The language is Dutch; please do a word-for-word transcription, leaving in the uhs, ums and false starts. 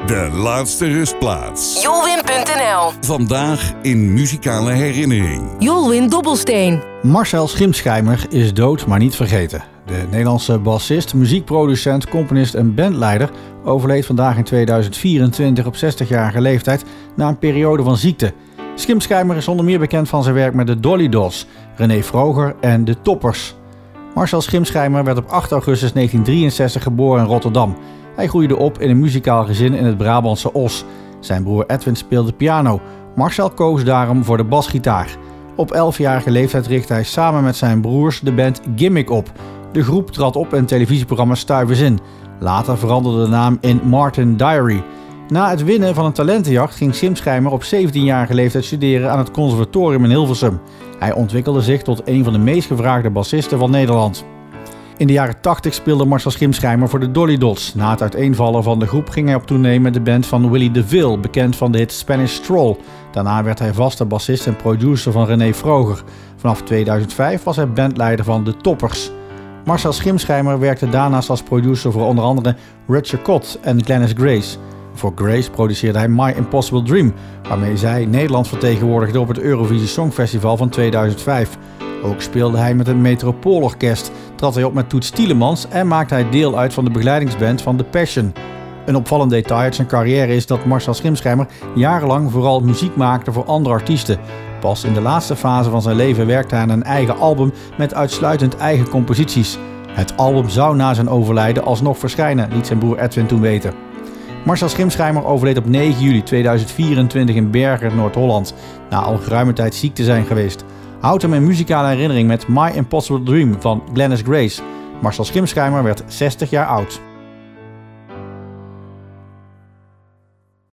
De laatste rustplaats. Jolwin punt n l. Vandaag in muzikale herinnering. Jolwin Dobbelsteen. Marcel Schimschijmer is dood, maar niet vergeten. De Nederlandse bassist, muziekproducent, componist en bandleider overleed vandaag in tweeduizend vierentwintig op zestigjarige leeftijd na een periode van ziekte. Schimschijmer is onder meer bekend van zijn werk met de Dolly Dots, René Vroger en de Toppers. Marcel Schimschijmer werd op acht augustus negentien drieënzestig geboren in Rotterdam. Hij groeide op in een muzikaal gezin in het Brabantse Os. Zijn broer Edwin speelde piano. Marcel koos daarom voor de basgitaar. Op elfjarige leeftijd richtte hij samen met zijn broers de band Gimmick op. De groep trad op in het televisieprogramma Stuivers in. Later veranderde de naam in Martin Diary. Na het winnen van een talentenjacht ging Schimschijmer op zeventienjarige leeftijd studeren aan het conservatorium in Hilversum. Hij ontwikkelde zich tot een van de meest gevraagde bassisten van Nederland. In de jaren tachtig speelde Marcel Schimschijmer voor de Dolly Dots. Na het uiteenvallen van de groep ging hij op tournee met de band van Willy DeVille, bekend van de hit Spanish Stroll. Daarna werd hij vaste bassist en producer van René Vroger. Vanaf tweeduizend vijf was hij bandleider van de Toppers. Marcel Schimschijmer werkte daarnaast als producer voor onder andere Richard Cott en Glennis Grace. Voor Grace produceerde hij My Impossible Dream, waarmee zij Nederland vertegenwoordigde op het Eurovisie Songfestival van tweeduizend vijf. Ook speelde hij met een Metropoolorkest, trad hij op met Toets Tielemans en maakte hij deel uit van de begeleidingsband van The Passion. Een opvallend detail uit zijn carrière is dat Marcel Schimschijmer jarenlang vooral muziek maakte voor andere artiesten. Pas in de laatste fase van zijn leven werkte hij aan een eigen album met uitsluitend eigen composities. Het album zou na zijn overlijden alsnog verschijnen, liet zijn broer Edwin toen weten. Marcel Schimschijmer overleed op negen juli tweeduizend vierentwintig in Bergen, Noord-Holland, na al geruime tijd ziek te zijn geweest. Houd hem in muzikale herinnering met My Impossible Dream van Glennis Grace. Marcel Schimschijmer werd zestig jaar oud.